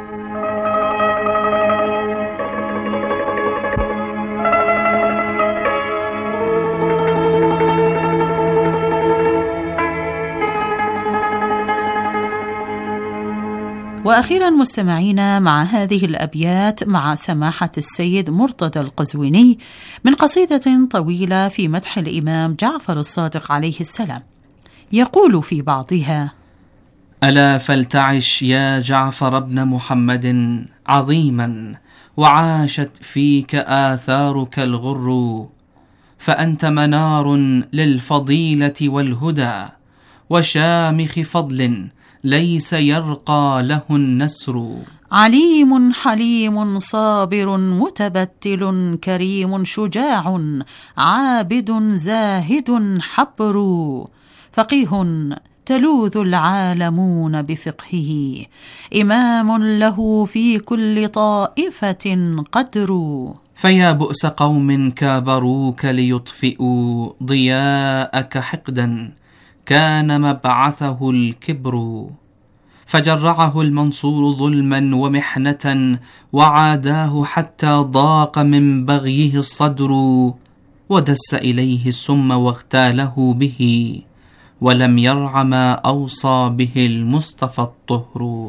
وأخيرا مستمعينا، مع هذه الأبيات مع سماحة السيد مرتضى القزويني من قصيدة طويلة في مدح الإمام جعفر الصادق عليه السلام، يقول في بعضها: ألا فلتعش يا جعفر بن محمد عظيما، وعاشت فيك آثارك الغر، فأنت منار للفضيلة والهدى، وشامخ فضل ليس يرقى له النسر. عليم حليم صابر متبتل كريم شجاع عابد زاهد حبر، فقيه تلوذ العالمون بفقهه، إمام له في كل طائفة قدر. فيا بؤس قوم كابروك ليطفئوا ضياءك حقدا، كان مبعثه الكبر، فجرعه المنصور ظلما ومحنة، وعاداه حتى ضاق من بغيه الصدر، ودس إليه السم واغتاله به، ولم يرع ما أوصى به المصطفى الطهر.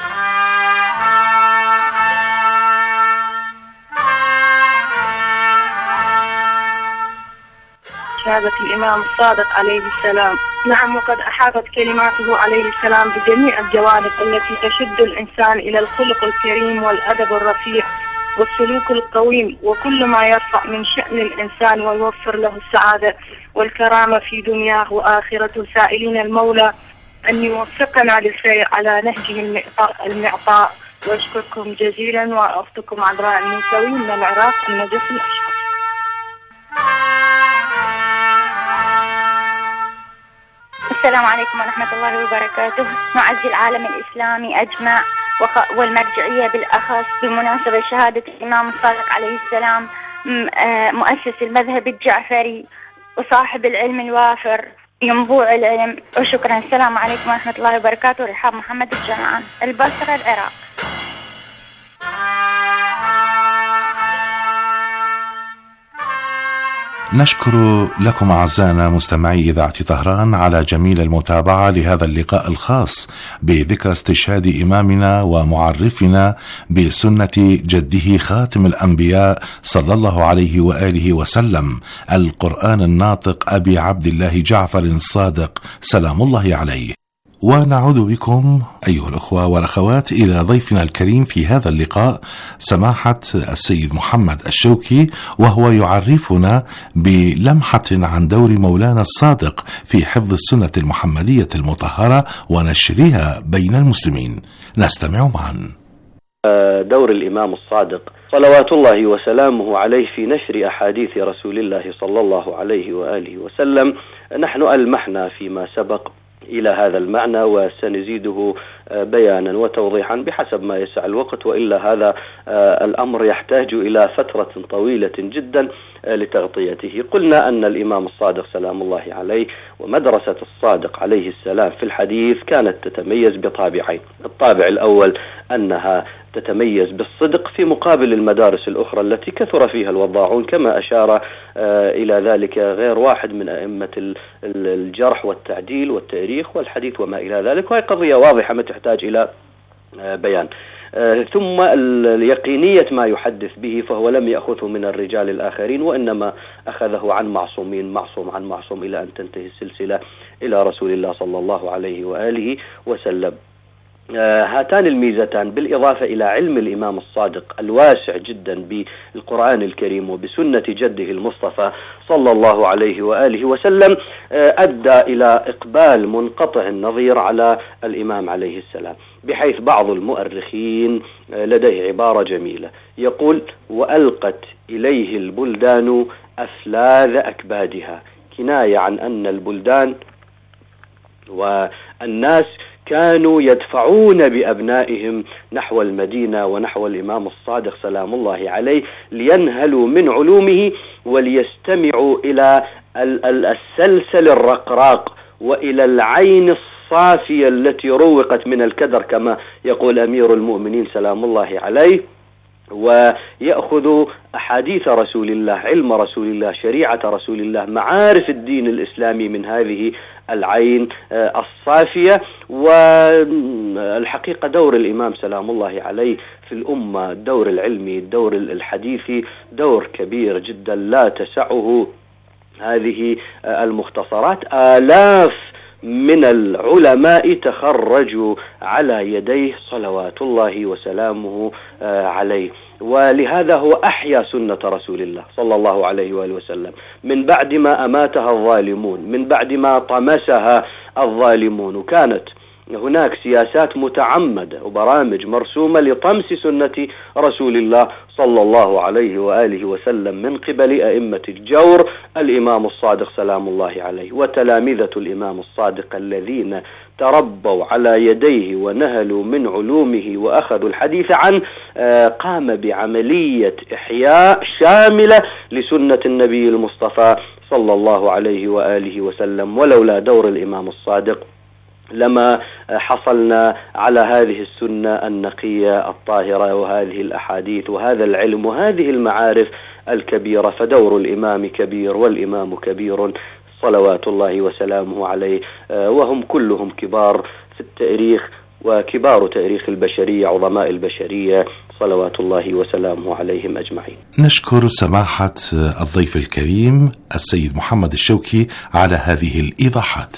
شهادة الإمام الصادق عليه السلام. نعم، وقد أحاطت كلماته عليه السلام بجميع الجوانب التي تشد الإنسان إلى الخلق الكريم والأدب الرفيع والسلوك القويم، وكل ما يرفع من شأن الإنسان ويوفر له السعادة والكرامة في دنياه وآخرته، سائلين المولى أن يوفقنا للسير على نهجه المعطاء. وأشكركم جزيلا، وأختكم عذراء الموسوي من العراق، النجف الأشرف. السلام عليكم ورحمة الله وبركاته. نعزي العالم الإسلامي أجمع والمرجعية بالأخص بمناسبة شهادة الإمام الصادق عليه السلام مؤسس المذهب الجعفري وصاحب العلم الوافر ينبوع العلم. وشكرا. السلام عليكم ورحمة الله وبركاته. رحاب محمد الجمعان، البصرة، العراق. نشكر لكم أعزائنا مستمعي إذاعة طهران على جميل المتابعة لهذا اللقاء الخاص بذكرى استشهاد إمامنا ومعرفنا بسنة جده خاتم الأنبياء صلى الله عليه وآله وسلم، القرآن الناطق أبي عبد الله جعفر الصادق سلام الله عليه. ونعود بكم أيها الأخوة والأخوات إلى ضيفنا الكريم في هذا اللقاء سماحة السيد محمد الشوكي، وهو يعرفنا بلمحة عن دور مولانا الصادق في حفظ السنة المحمدية المطهرة ونشرها بين المسلمين. نستمع معا. دور الإمام الصادق صلوات الله وسلامه عليه في نشر أحاديث رسول الله صلى الله عليه وآله وسلم. نحن ألمحنا فيما سبق إلى هذا المعنى وسنزيده بيانا وتوضيحا بحسب ما يسع الوقت، وإلا هذا الأمر يحتاج إلى فترة طويلة جدا لتغطيته. قلنا أن الإمام الصادق سلام الله عليه ومدرسة الصادق عليه السلام في الحديث كانت تتميز بطابعين. الطابع الأول أنها تتميز بالصدق في مقابل المدارس الأخرى التي كثر فيها الوضاعون، كما أشار إلى ذلك غير واحد من أئمة الجرح والتعديل والتاريخ والحديث وما إلى ذلك، وهي قضية واضحة ما تحتاج إلى بيان. ثم اليقينية ما يحدث به، فهو لم يأخذه من الرجال الآخرين وإنما أخذه عن معصومين، معصوم عن معصوم، إلى أن تنتهي السلسلة إلى رسول الله صلى الله عليه وآله وسلم. هاتان الميزتان بالإضافة إلى علم الإمام الصادق الواسع جدا بالقرآن الكريم وبسنة جده المصطفى صلى الله عليه وآله وسلم أدى إلى إقبال منقطع النظير على الإمام عليه السلام، بحيث بعض المؤرخين لديه عبارة جميلة يقول: وألقت إليه البلدان أفلاذ أكبادها، كناية عن أن البلدان والناس كانوا يدفعون بأبنائهم نحو المدينة ونحو الإمام الصادق سلام الله عليه لينهلوا من علومه وليستمعوا إلى السلسل الرقراق وإلى العين الصافية التي روقت من الكدر كما يقول أمير المؤمنين سلام الله عليه، ويأخذ أحاديث رسول الله، علم رسول الله، شريعة رسول الله، معارف الدين الإسلامي من هذه العين الصافية. والحقيقة دور الإمام سلام الله عليه في الأمة، الدور العلمي، الدور الحديثي، دور كبير جدا لا تسعه هذه المختصرات. آلاف من العلماء تخرجوا على يديه صلوات الله وسلامه عليه، ولهذا هو أحيا سنة رسول الله صلى الله عليه وآله وسلم من بعد ما أماتها الظالمون، من بعد ما طمسها الظالمون. وكانت هناك سياسات متعمدة وبرامج مرسومة لطمس سنة رسول الله صلى الله عليه وآله وسلم من قبل أئمة الجور، الإمام الصادق سلام الله عليه وتلامذة الإمام الصادق الذين تربوا على يديه ونهلوا من علومه وأخذوا الحديث عنه. قام بعملية إحياء شاملة لسنة النبي المصطفى صلى الله عليه وآله وسلم، ولولا دور الإمام الصادق لما حصلنا على هذه السنة النقية الطاهرة وهذه الأحاديث وهذا العلم وهذه المعارف الكبيرة. فدور الإمام كبير والإمام كبير صلوات الله وسلامه عليه، وهم كلهم كبار في التاريخ وكبار تاريخ البشرية، عظماء البشرية صلوات الله وسلامه عليهم أجمعين. نشكر سماحة الضيف الكريم السيد محمد الشوكي على هذه الإيضاحات.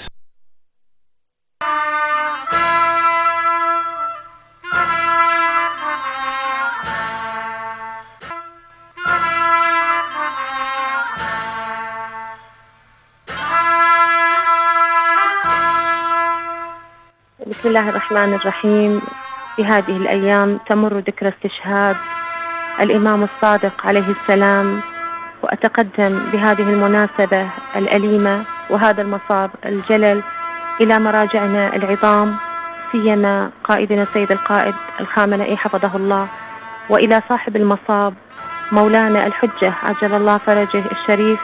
بسم الله الرحمن الرحيم. في هذه الأيام تمر ذكرى استشهاد الإمام الصادق عليه السلام، وأتقدم بهذه المناسبة الأليمة وهذا المصاب الجلل إلى مراجعنا العظام، سيما قائدنا السيد القائد الخامنئي حفظه الله، وإلى صاحب المصاب مولانا الحجة عجل الله فرجه الشريف،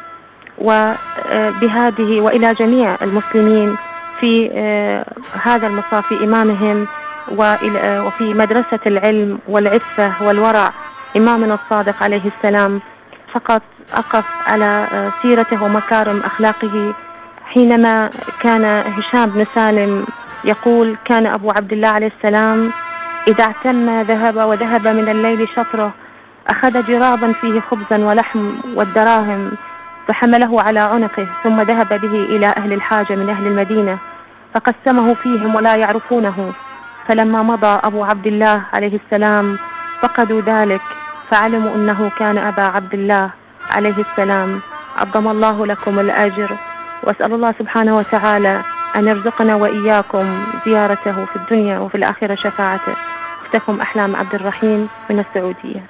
وبهذه وإلى جميع المسلمين في هذا المصاب في إمامهم وفي مدرسة العلم والعفة والورع إمامنا الصادق عليه السلام. فقط أقف على سيرته ومكارم أخلاقه حينما كان هشام بن سالم يقول: كان أبو عبد الله عليه السلام إذا اعتم وذهب من الليل شطره أخذ جرابا فيه خبزا ولحم والدراهم فحمله على عنقه ثم ذهب به إلى أهل الحاجة من أهل المدينة، فقسمه فيهم ولا يعرفونه. فلما مضى أبو عبد الله عليه السلام فقدوا ذلك، فعلموا أنه كان أبا عبد الله عليه السلام. عظم الله لكم الأجر، وأسأل الله سبحانه وتعالى أن يرزقنا وإياكم زيارته في الدنيا وفي الآخرة شفاعته. أختكم أحلام عبد الرحيم من السعودية.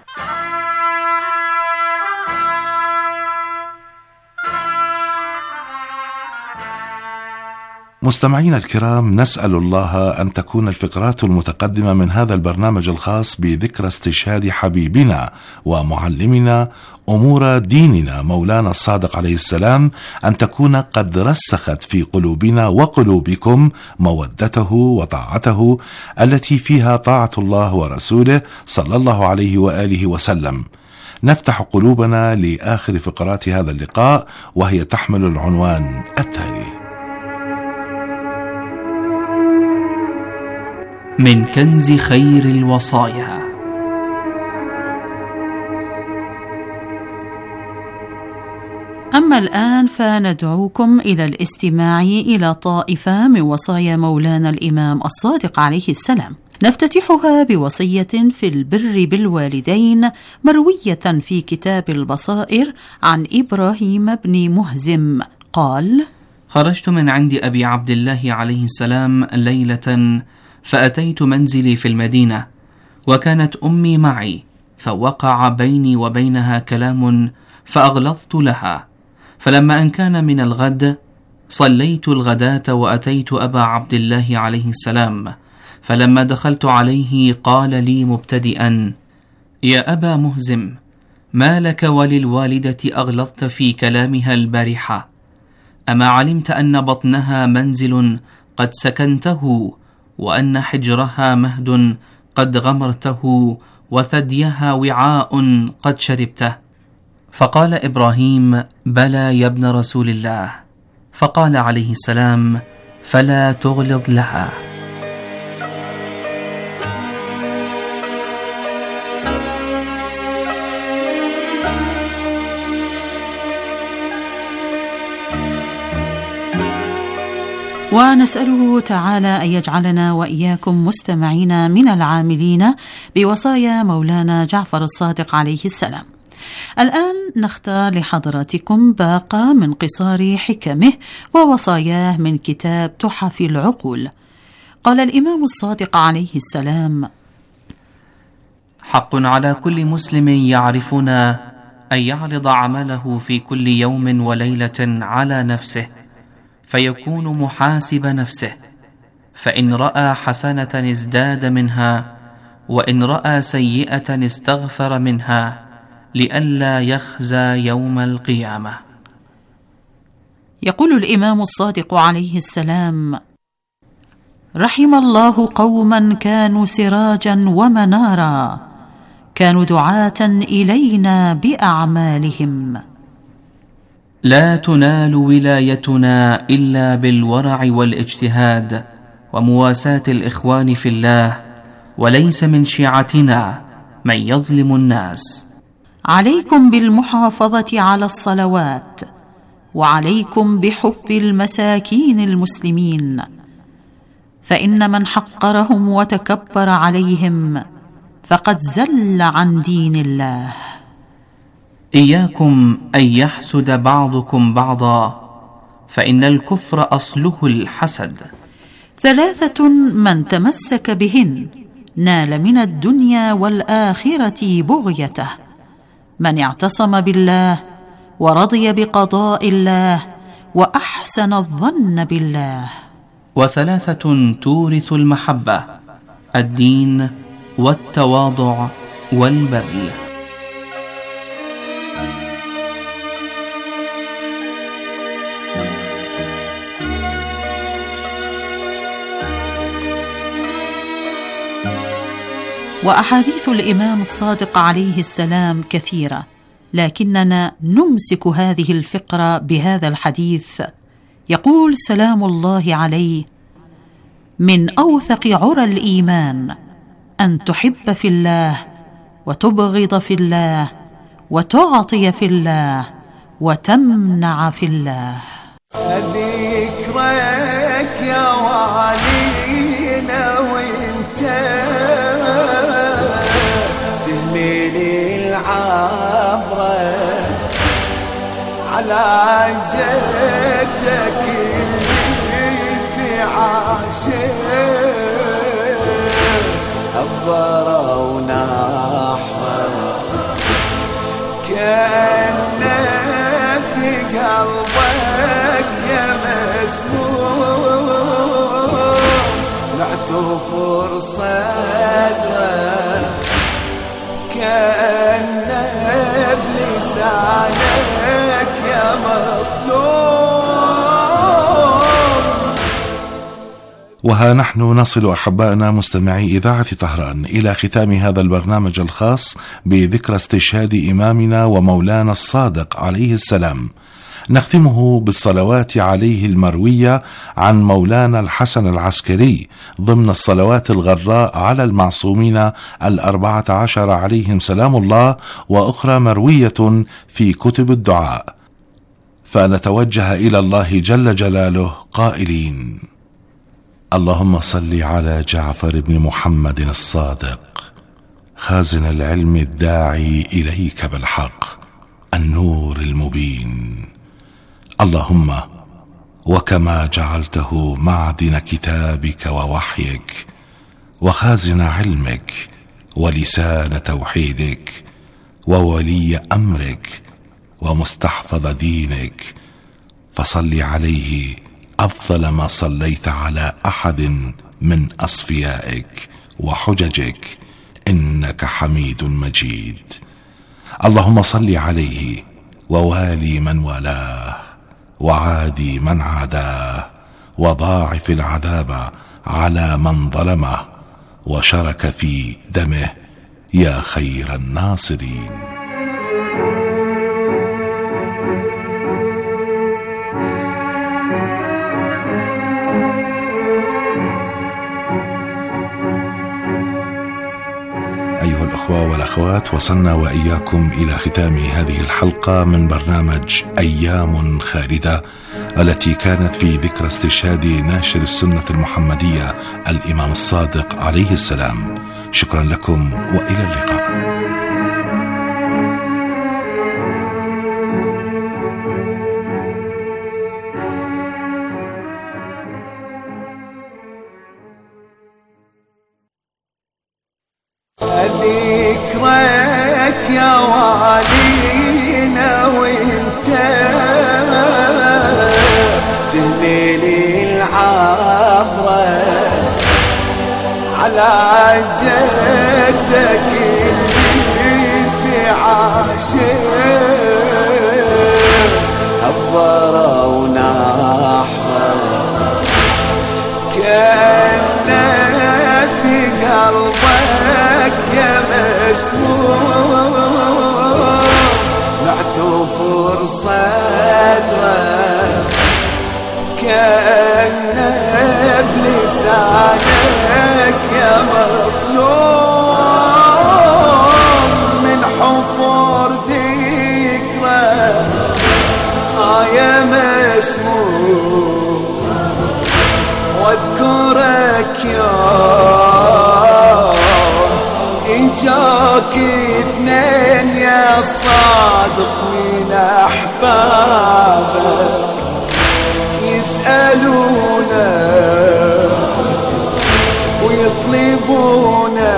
مستمعينا الكرام، نسأل الله أن تكون الفقرات المتقدمة من هذا البرنامج الخاص بذكرى استشهاد حبيبنا ومعلمنا أمور ديننا مولانا الصادق عليه السلام أن تكون قد رسخت في قلوبنا وقلوبكم مودته وطاعته التي فيها طاعة الله ورسوله صلى الله عليه وآله وسلم. نفتح قلوبنا لآخر فقرات هذا اللقاء، وهي تحمل العنوان التالي: من كنز خير الوصايا. أما الآن فندعوكم إلى الاستماع إلى طائفة من وصايا مولانا الإمام الصادق عليه السلام، نفتتحها بوصية في البر بالوالدين مروية في كتاب البصائر عن إبراهيم بن مهزم قال: خرجت من عند أبي عبد الله عليه السلام ليلة، فأتيت منزلي في المدينة، وكانت أمي معي، فوقع بيني وبينها كلام فأغلظت لها. فلما أن كان من الغد صليت الغداة وأتيت أبا عبد الله عليه السلام، فلما دخلت عليه قال لي مبتدئا: يا أبا مهزم، ما لك وللوالدة أغلظت في كلامها البارحة؟ أما علمت أن بطنها منزل قد سكنته، وأن حجرها مهد قد غمرته، وثديها وعاء قد شربته؟ فقال إبراهيم: بلى يا ابن رسول الله. فقال عليه السلام: فلا تغلظ لها. ونسأله تعالى أن يجعلنا وإياكم مستمعين من العاملين بوصايا مولانا جعفر الصادق عليه السلام. الآن نختار لحضراتكم باقة من قصار حكمه ووصاياه من كتاب تحف العقول. قال الإمام الصادق عليه السلام: حق على كل مسلم يعرفنا أن يعرض عمله في كل يوم وليلة على نفسه، فيكون محاسب نفسه، فإن رأى حسنة ازداد منها، وإن رأى سيئة استغفر منها، لئلا يخزى يوم القيامة. يقول الإمام الصادق عليه السلام: رحم الله قوما كانوا سراجا ومنارا، كانوا دعاة إلينا بأعمالهم. لا تنال ولايتنا إلا بالورع والاجتهاد ومواساة الإخوان في الله، وليس من شيعتنا من يظلم الناس. عليكم بالمحافظة على الصلوات، وعليكم بحب المساكين المسلمين، فإن من حقرهم وتكبر عليهم فقد زل عن دين الله. إياكم أن يحسد بعضكم بعضا، فإن الكفر أصله الحسد. 3 من تمسك بهن نال من الدنيا والآخرة بغيته: من اعتصم بالله ورضي بقضاء الله وأحسن الظن بالله. 3 تورث المحبة: الدين والتواضع والبذل. وأحاديث الإمام الصادق عليه السلام كثيرة، لكننا نمسك هذه الفقرة بهذا الحديث. يقول سلام الله عليه: من أوثق عرى الإيمان أن تحب في الله، وتبغض في الله، وتعطي في الله، وتمنع في الله. ذكرك يا والينا وانت تهليلي العبرة على جدك اللي في عاشق أبرا ونحرة كأنه في قلبك يا مسموم نعتفر صدره كأنه بلسانك يا مظلوم. وها نحن نصل أحبائنا مستمعي إذاعة طهران إلى ختام هذا البرنامج الخاص بذكرى استشهاد إمامنا ومولانا الصادق عليه السلام. نختمه بالصلوات عليه المروية عن مولانا الحسن العسكري ضمن الصلوات الغراء على المعصومين 14 عليهم سلام الله، وأخرى مروية في كتب الدعاء. فنتوجه إلى الله جل جلاله قائلين: اللهم صل على جعفر بن محمد الصادق خازن العلم الداعي إليك بالحق النور المبين. اللهم وكما جعلته معدن كتابك ووحيك وخازن علمك ولسان توحيدك وولي أمرك ومستحفظ دينك، فصل عليه أفضل ما صليت على أحد من أصفيائك وحججك إنك حميد مجيد. اللهم صل عليه ووالي من والاه وعادي من عاداه وضاعف العذاب على من ظلمه وشرك في دمه يا خير الناصرين. أيها الأخوة والأخوات، وصلنا وإياكم إلى ختام هذه الحلقة من برنامج أيام خالدة التي كانت في ذكرى استشهاد ناشر السنة المحمدية الإمام الصادق عليه السلام. شكرا لكم وإلى اللقاء. ذكرك يا والينا وانت تهليلي العبرة على جدك اللي في عاشق أبرا ونحرة كأنه في قلبك يا مسموم نعتفر صدره كأنه بلسانك يا مظلوم من حفر ذكره يا مسموم واذكرك يا إجاك اثنين يا صادق من أحبابك يسألونا ويطلبونا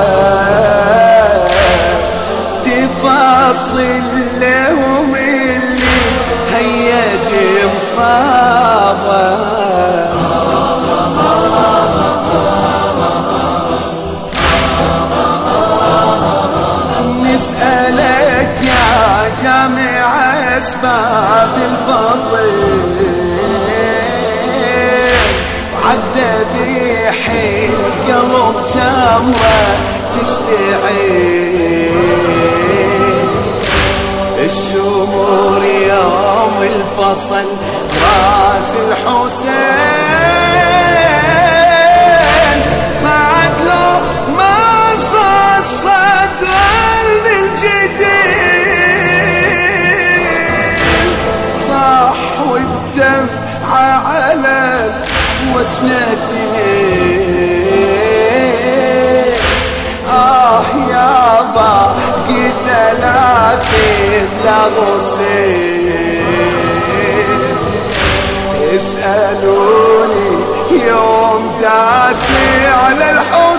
تفاصيل لهم اللي هيج مصابك نسألك يا جامع أسباب الفضل وعالذبيح القلب جمرة تشتعل الشمور يوم الفصل راس الحسين صعد له ما صد قلب الجديد صح والدمع على وجنه ياثب لغسيل اسألوني يوم داسي على الحوض